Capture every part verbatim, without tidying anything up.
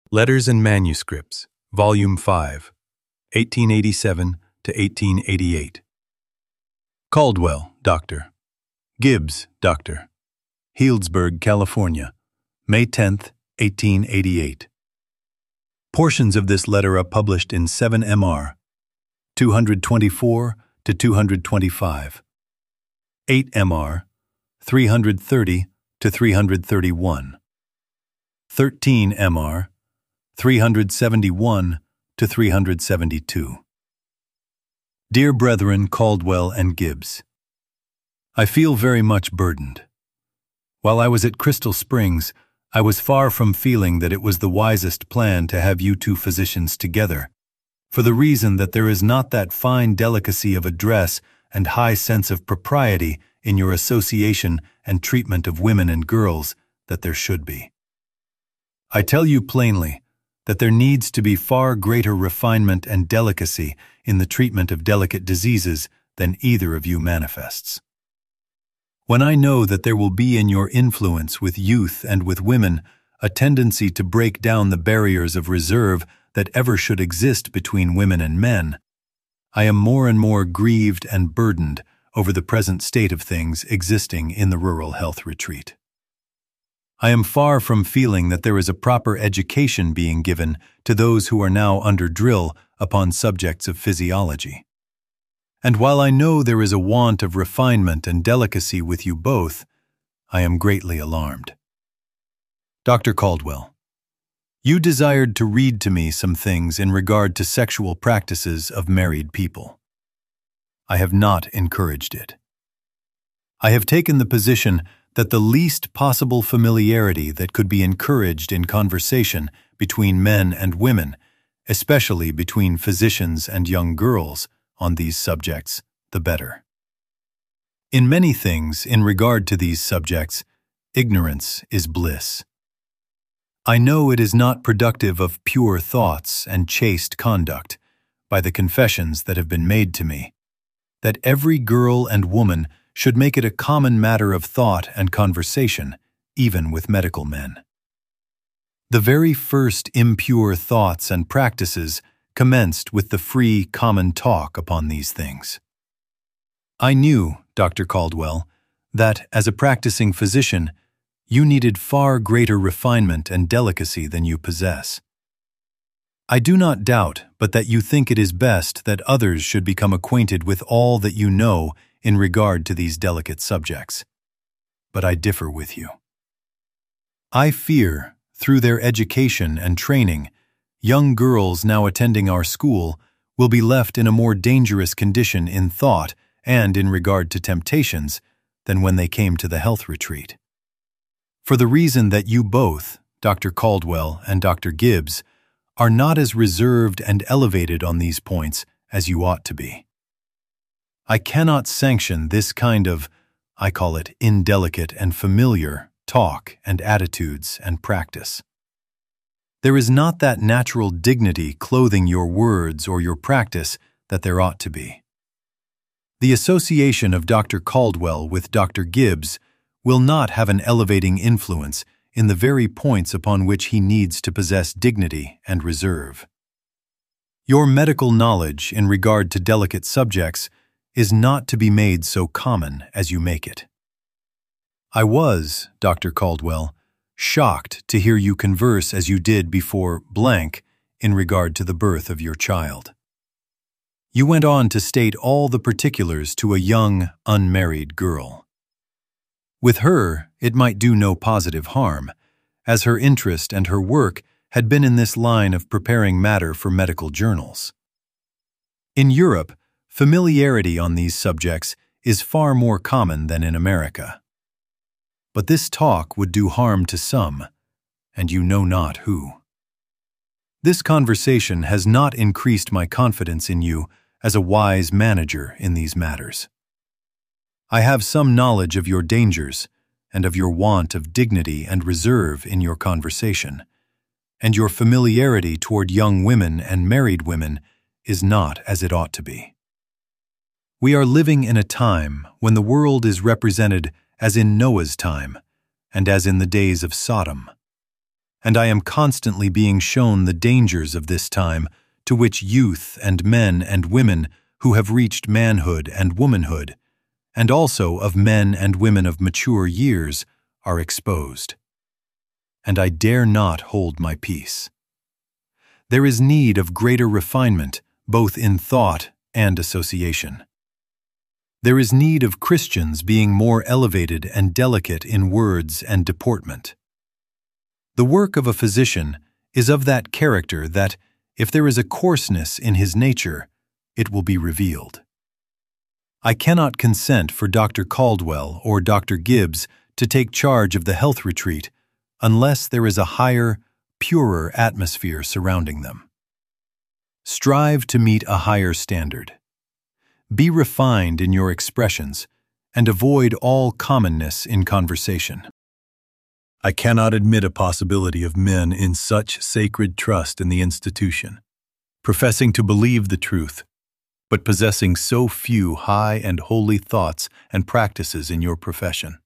Letters and Manuscripts, Volume five, eighteen eighty-seven to eighteen eighty-eight. Caldwell, Doctor Gibbs, Doctor Healdsburg, California, May tenth, eighteen eighty-eight. Portions of this letter are published in seven M R, two twenty-four to two twenty-five, eight M R, three thirty to three thirty-one, thirteen M R, three seventy-one to three seventy-two. Dear Brethren Caldwell and Gibbs, I feel very much burdened. While I was at Crystal Springs, I was far from feeling that it was the wisest plan to have you two physicians together, for the reason that there is not that fine delicacy of address and high sense of propriety in your association and treatment of women and girls that there should be. I tell you plainly that there needs to be far greater refinement and delicacy in the treatment of delicate diseases than either of you manifests. When I know that there will be in your influence with youth and with women a tendency to break down the barriers of reserve that ever should exist between women and men, I am more and more grieved and burdened over the present state of things existing in the Rural Health Retreat. I am far from feeling that there is a proper education being given to those who are now under drill upon subjects of physiology. And while I know there is a want of refinement and delicacy with you both, I am greatly alarmed. Doctor Caldwell, you desired to read to me some things in regard to sexual practices of married people. I have not encouraged it. I have taken the position that the least possible familiarity that could be encouraged in conversation between men and women, especially between physicians and young girls, on these subjects, the better. In many things in regard to these subjects, ignorance is bliss. I know it is not productive of pure thoughts and chaste conduct, by the confessions that have been made to me, that every girl and woman should make it a common matter of thought and conversation, even with medical men. The very first impure thoughts and practices commenced with the free common talk upon these things. I knew, Doctor Caldwell, that as a practicing physician, you needed far greater refinement and delicacy than you possess. I do not doubt but that you think it is best that others should become acquainted with all that you know in regard to these delicate subjects. But I differ with you. I fear, through their education and training, young girls now attending our school will be left in a more dangerous condition in thought and in regard to temptations than when they came to the health retreat. For the reason that you both, Doctor Caldwell and Doctor Gibbs, are not as reserved and elevated on these points as you ought to be. I cannot sanction this kind of, I call it indelicate and familiar, talk and attitudes and practice. There is not that natural dignity clothing your words or your practice that there ought to be. The association of Doctor Caldwell with Doctor Gibbs will not have an elevating influence in the very points upon which he needs to possess dignity and reserve. Your medical knowledge in regard to delicate subjects is not to be made so common as you make it. I was, Doctor Caldwell, shocked to hear you converse as you did before blank in regard to the birth of your child. You went on to state all the particulars to a young, unmarried girl. With her, it might do no positive harm, as her interest and her work had been in this line of preparing matter for medical journals. In Europe, familiarity on these subjects is far more common than in America. But this talk would do harm to some, and you know not who. This conversation has not increased my confidence in you as a wise manager in these matters. I have some knowledge of your dangers and of your want of dignity and reserve in your conversation, and your familiarity toward young women and married women is not as it ought to be. We are living in a time when the world is represented as in Noah's time and as in the days of Sodom, and I am constantly being shown the dangers of this time, to which youth and men and women who have reached manhood and womanhood, and also of men and women of mature years, are exposed. And I dare not hold my peace. There is need of greater refinement, both in thought and association. There is need of Christians being more elevated and delicate in words and deportment. The work of a physician is of that character that, if there is a coarseness in his nature, it will be revealed. I cannot consent for Doctor Caldwell or Doctor Gibbs to take charge of the health retreat unless there is a higher, purer atmosphere surrounding them. Strive to meet a higher standard. Be refined in your expressions and avoid all commonness in conversation. I cannot admit a possibility of men in such sacred trust in the institution, professing to believe the truth, but possessing so few high and holy thoughts and practices in your profession.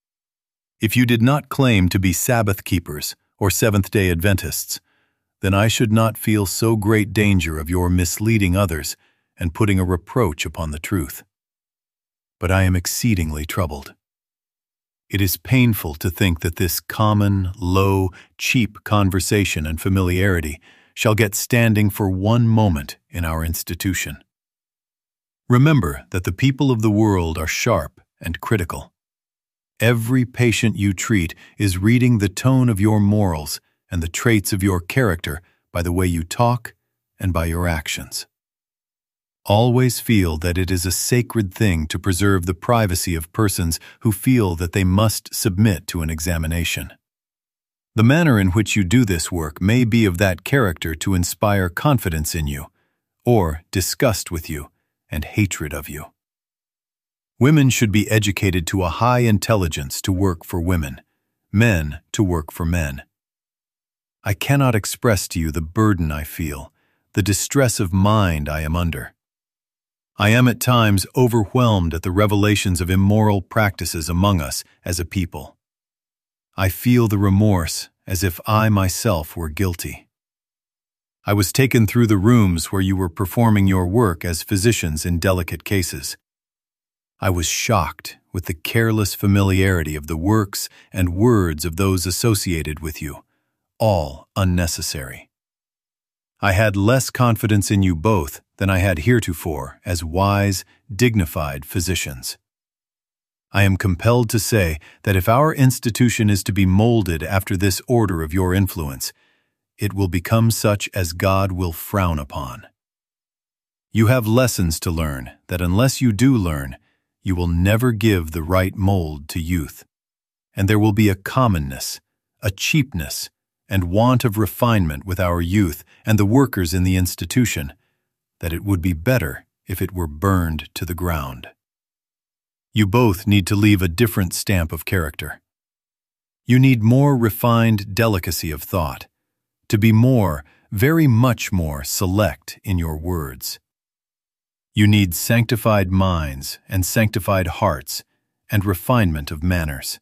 If you did not claim to be Sabbath keepers or Seventh-day Adventists, then I should not feel so great danger of your misleading others and putting a reproach upon the truth. But I am exceedingly troubled. It is painful to think that this common, low, cheap conversation and familiarity shall get standing for one moment in our institution. Remember that the people of the world are sharp and critical. Every patient you treat is reading the tone of your morals and the traits of your character by the way you talk and by your actions. Always feel that it is a sacred thing to preserve the privacy of persons who feel that they must submit to an examination. The manner in which you do this work may be of that character to inspire confidence in you, or disgust with you and hatred of you. Women should be educated to a high intelligence to work for women, men to work for men. I cannot express to you the burden I feel, the distress of mind I am under. I am at times overwhelmed at the revelations of immoral practices among us as a people. I feel the remorse as if I myself were guilty. I was taken through the rooms where you were performing your work as physicians in delicate cases. I was shocked with the careless familiarity of the works and words of those associated with you, all unnecessary. I had less confidence in you both than I had heretofore as wise, dignified physicians. I am compelled to say that if our institution is to be molded after this order of your influence, it will become such as God will frown upon. You have lessons to learn that unless you do learn, you will never give the right mold to youth, and there will be a commonness, a cheapness, and want of refinement with our youth and the workers in the institution, that it would be better if it were burned to the ground. You both need to leave a different stamp of character. You need more refined delicacy of thought, to be more, very much more, select in your words. You need sanctified minds and sanctified hearts and refinement of manners.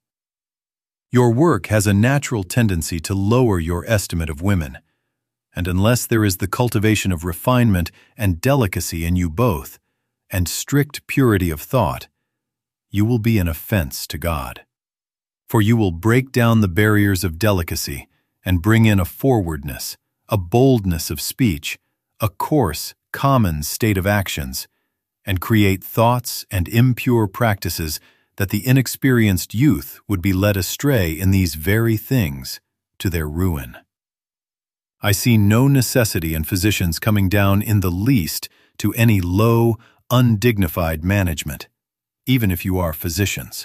Your work has a natural tendency to lower your estimate of women, and unless there is the cultivation of refinement and delicacy in you both, and strict purity of thought, you will be an offense to God. For you will break down the barriers of delicacy and bring in a forwardness, a boldness of speech, a coarse, common state of actions, and create thoughts and impure practices that the inexperienced youth would be led astray in these very things to their ruin. I see no necessity in physicians coming down in the least to any low, undignified management, even if you are physicians.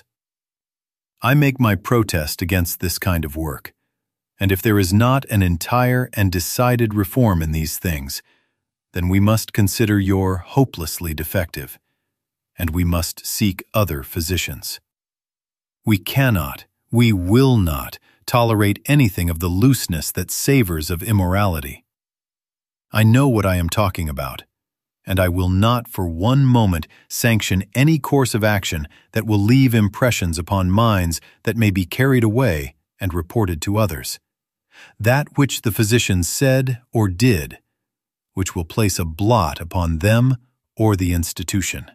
I make my protest against this kind of work, and if there is not an entire and decided reform in these things, then we must consider your hopelessly defective, and we must seek other physicians. We cannot, we will not, tolerate anything of the looseness that savors of immorality. I know what I am talking about, and I will not for one moment sanction any course of action that will leave impressions upon minds that may be carried away and reported to others, that which the physician said or did, which will place a blot upon them or the institution.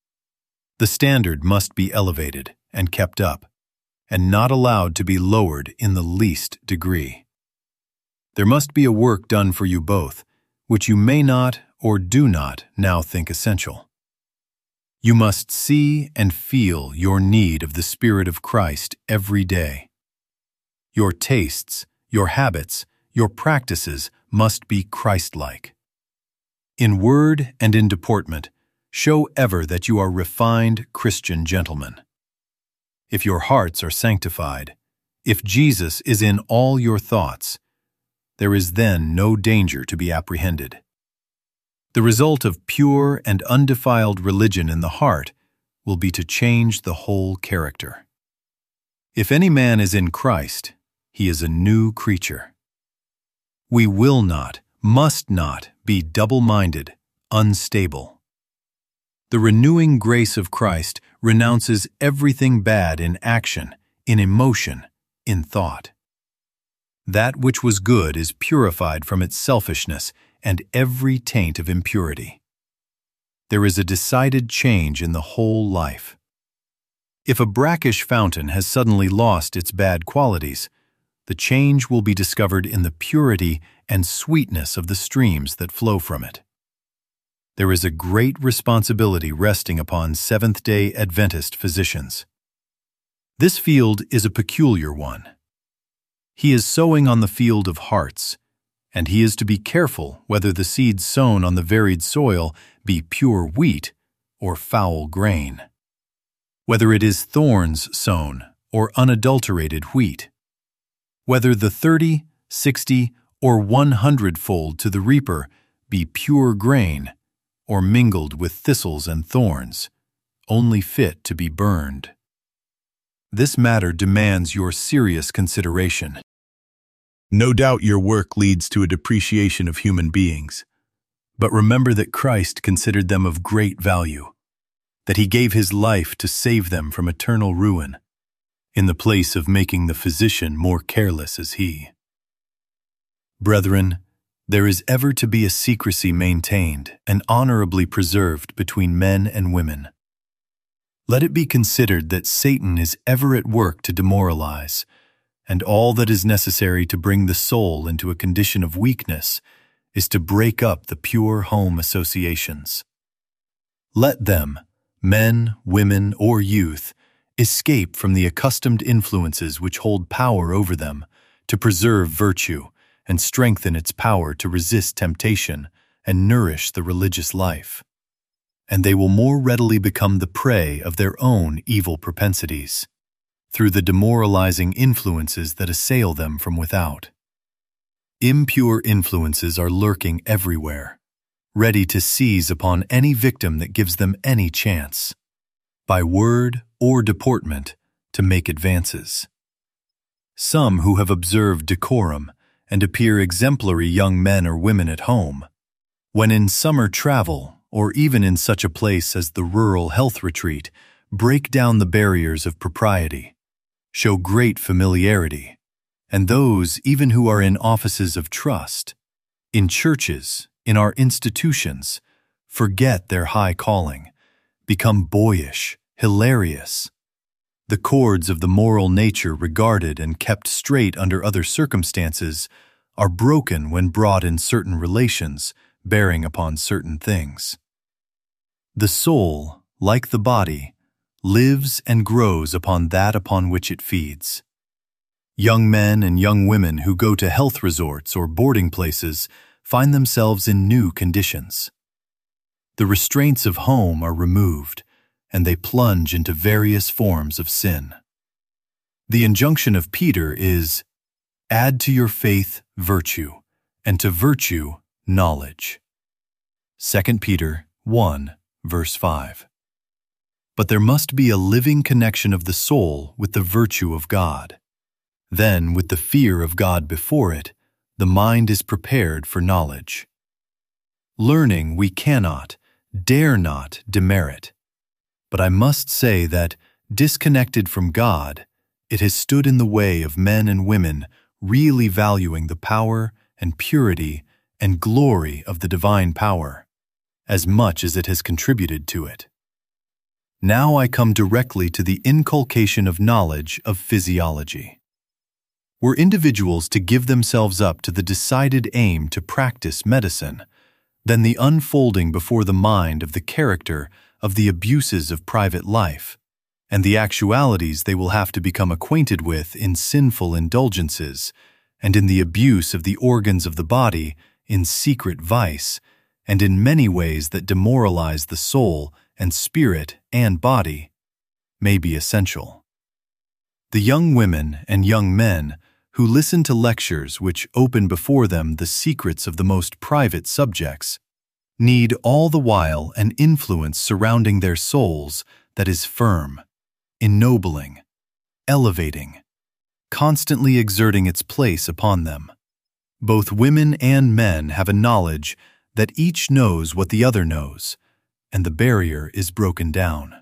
The standard must be elevated and kept up, and not allowed to be lowered in the least degree. There must be a work done for you both, which you may not or do not now think essential. You must see and feel your need of the Spirit of Christ every day. Your tastes, your habits, your practices must be Christ-like. In word and in deportment, show ever that you are refined Christian gentlemen. If your hearts are sanctified, if Jesus is in all your thoughts, there is then no danger to be apprehended. The result of pure and undefiled religion in the heart will be to change the whole character. If any man is in Christ, he is a new creature. We will not, must not be double-minded, unstable. The renewing grace of Christ renounces everything bad in action, in emotion, in thought. That which was good is purified from its selfishness and every taint of impurity. There is a decided change in the whole life. If a brackish fountain has suddenly lost its bad qualities, the change will be discovered in the purity and sweetness of the streams that flow from it. There is a great responsibility resting upon Seventh-day Adventist physicians. This field is a peculiar one. He is sowing on the field of hearts, and he is to be careful whether the seed sown on the varied soil be pure wheat or foul grain, whether it is thorns sown or unadulterated wheat, whether the thirty, sixty, or one hundredfold to the reaper be pure grain or mingled with thistles and thorns, only fit to be burned. This matter demands your serious consideration. No doubt your work leads to a depreciation of human beings, but remember that Christ considered them of great value, that he gave his life to save them from eternal ruin, in the place of making the physician more careless as he. Brethren, there is ever to be a secrecy maintained and honorably preserved between men and women. Let it be considered that Satan is ever at work to demoralize, and all that is necessary to bring the soul into a condition of weakness is to break up the pure home associations. Let them, men, women, or youth, escape from the accustomed influences which hold power over them to preserve virtue and strengthen its power to resist temptation and nourish the religious life, and they will more readily become the prey of their own evil propensities through the demoralizing influences that assail them from without. Impure influences are lurking everywhere, ready to seize upon any victim that gives them any chance, by word or deportment, to make advances. Some who have observed decorum and appear exemplary young men or women at home, when in summer travel or even in such a place as the rural health retreat, break down the barriers of propriety, show great familiarity, and those even who are in offices of trust, in churches, in our institutions, forget their high calling, become boyish, hilarious. The cords of the moral nature regarded and kept straight under other circumstances are broken when brought in certain relations bearing upon certain things. The soul, like the body, lives and grows upon that upon which it feeds. Young men and young women who go to health resorts or boarding places find themselves in new conditions. The restraints of home are removed, and they plunge into various forms of sin. The injunction of Peter is, "Add to your faith virtue, and to virtue knowledge." Second Peter one, verse five. But there must be a living connection of the soul with the virtue of God. Then, with the fear of God before it, the mind is prepared for knowledge. Learning we cannot, dare not demerit. But I must say that, disconnected from God, it has stood in the way of men and women really valuing the power and purity and glory of the divine power, as much as it has contributed to it. Now I come directly to the inculcation of knowledge of physiology. Were individuals to give themselves up to the decided aim to practice medicine, then the unfolding before the mind of the character of the abuses of private life, and the actualities they will have to become acquainted with in sinful indulgences, and in the abuse of the organs of the body in secret vice, and in many ways that demoralize the soul and spirit and body, may be essential. The young women and young men who listen to lectures which open before them the secrets of the most private subjects need all the while an influence surrounding their souls that is firm, ennobling, elevating, constantly exerting its place upon them. Both women and men have a knowledge that each knows what the other knows, and the barrier is broken down.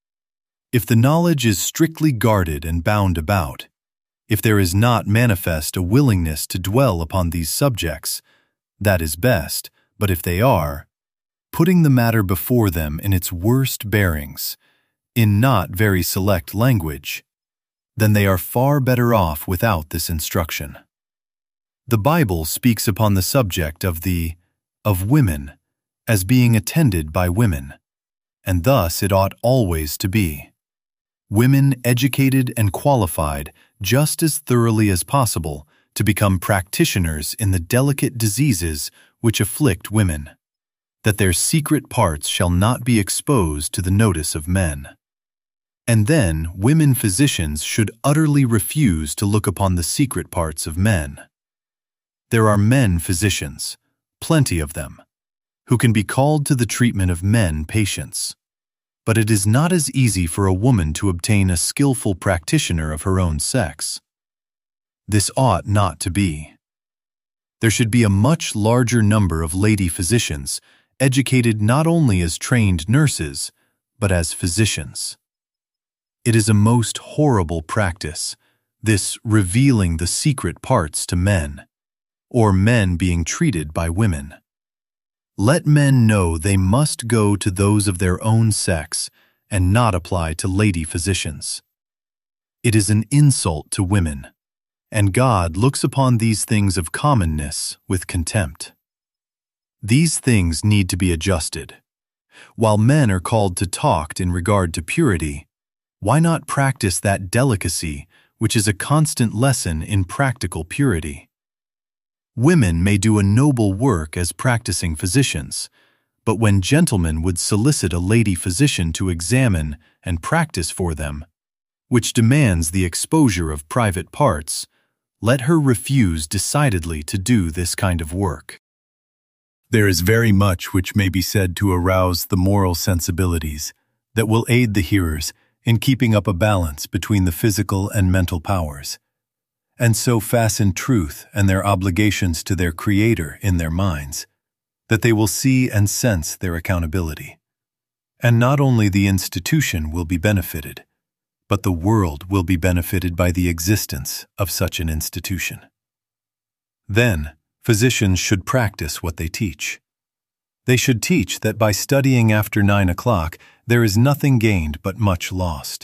If the knowledge is strictly guarded and bound about, if there is not manifest a willingness to dwell upon these subjects, that is best, but if they are, putting the matter before them in its worst bearings, in not very select language, then they are far better off without this instruction. The Bible speaks upon the subject of the of women as being attended by women, and thus it ought always to be. Women educated and qualified just as thoroughly as possible to become practitioners in the delicate diseases which afflict women, that their secret parts shall not be exposed to the notice of men. And then women physicians should utterly refuse to look upon the secret parts of men. There are men physicians, plenty of them, who can be called to the treatment of men patients. But it is not as easy for a woman to obtain a skillful practitioner of her own sex. This ought not to be. There should be a much larger number of lady physicians, educated not only as trained nurses, but as physicians. It is a most horrible practice, this revealing the secret parts to men, or men being treated by women. Let men know they must go to those of their own sex and not apply to lady physicians. It is an insult to women, and God looks upon these things of commonness with contempt. These things need to be adjusted. While men are called to talk in regard to purity, why not practice that delicacy which is a constant lesson in practical purity? Women may do a noble work as practicing physicians, but when gentlemen would solicit a lady physician to examine and practice for them, which demands the exposure of private parts, let her refuse decidedly to do this kind of work. There is very much which may be said to arouse the moral sensibilities that will aid the hearers in keeping up a balance between the physical and mental powers, and so fasten truth and their obligations to their Creator in their minds, that they will see and sense their accountability. And not only the institution will be benefited, but the world will be benefited by the existence of such an institution. Then, physicians should practice what they teach. They should teach that by studying after nine o'clock, there is nothing gained but much lost.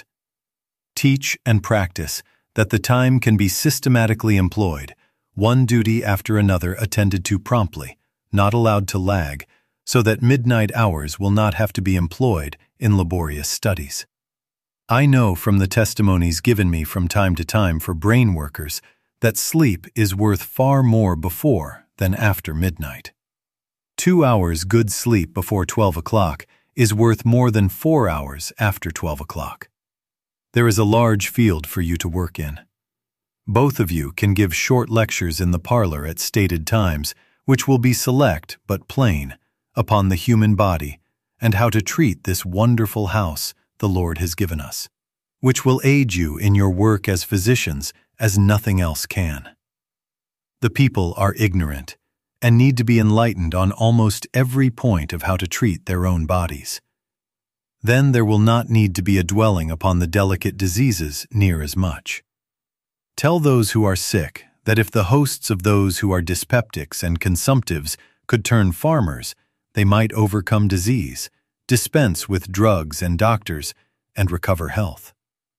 Teach and practice that the time can be systematically employed, one duty after another attended to promptly, not allowed to lag, so that midnight hours will not have to be employed in laborious studies. I know from the testimonies given me from time to time for brain workers that sleep is worth far more before than after midnight. Two hours good sleep before twelve o'clock is worth more than four hours after twelve o'clock. There is a large field for you to work in. Both of you can give short lectures in the parlor at stated times, which will be select but plain, upon the human body and how to treat this wonderful house the Lord has given us, which will aid you in your work as physicians as nothing else can. The people are ignorant and need to be enlightened on almost every point of how to treat their own bodies. Then there will not need to be a dwelling upon the delicate diseases near as much. Tell those who are sick that if the hosts of those who are dyspeptics and consumptives could turn farmers, they might overcome disease, dispense with drugs and doctors, and recover health.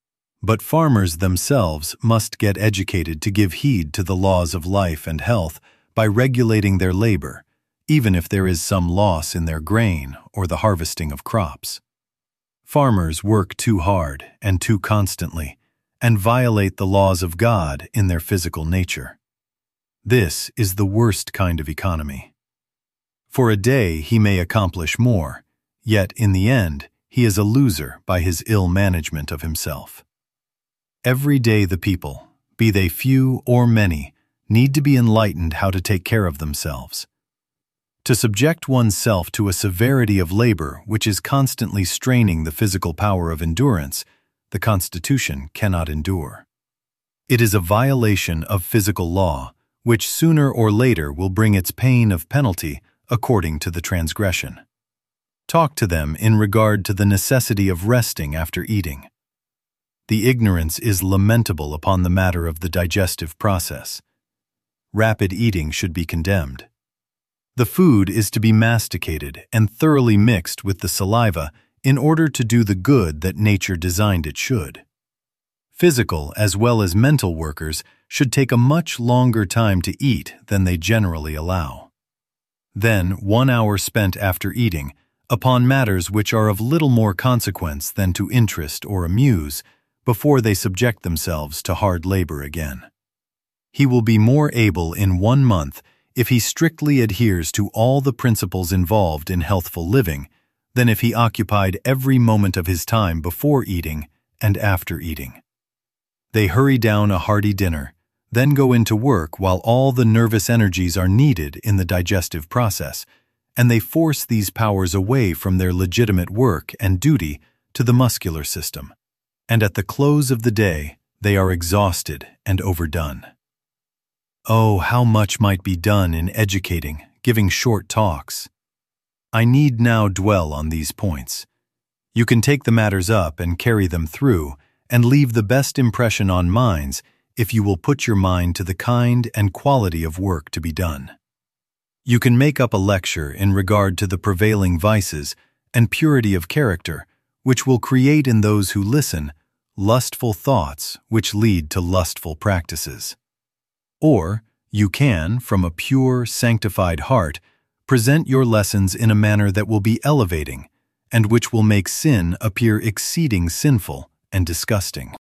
But farmers themselves must get educated to give heed to the laws of life and health by regulating their labor, even if there is some loss in their grain or the harvesting of crops. Farmers work too hard and too constantly, and violate the laws of God in their physical nature. This is the worst kind of economy. For a day he may accomplish more, yet in the end he is a loser by his ill management of himself. Every day the people, be they few or many, need to be enlightened how to take care of themselves. To subject oneself to a severity of labor which is constantly straining the physical power of endurance, the Constitution cannot endure. It is a violation of physical law, which sooner or later will bring its pain of penalty according to the transgression. Talk to them in regard to the necessity of resting after eating. The ignorance is lamentable upon the matter of the digestive process. Rapid eating should be condemned. The food is to be masticated and thoroughly mixed with the saliva in order to do the good that nature designed it should. Physical as well as mental workers should take a much longer time to eat than they generally allow. Then, one hour spent after eating, upon matters which are of little more consequence than to interest or amuse, before they subject themselves to hard labor again. He will be more able in one month if he strictly adheres to all the principles involved in healthful living than if he occupied every moment of his time before eating and after eating. They hurry down a hearty dinner, then go into work while all the nervous energies are needed in the digestive process, and they force these powers away from their legitimate work and duty to the muscular system. And at the close of the day, they are exhausted and overdone. Oh, how much might be done in educating, giving short talks. I need now dwell on these points. You can take the matters up and carry them through, and leave the best impression on minds if you will put your mind to the kind and quality of work to be done. You can make up a lecture in regard to the prevailing vices and purity of character, which will create in those who listen lustful thoughts which lead to lustful practices. Or you can, from a pure, sanctified heart, present your lessons in a manner that will be elevating, and which will make sin appear exceeding sinful and disgusting.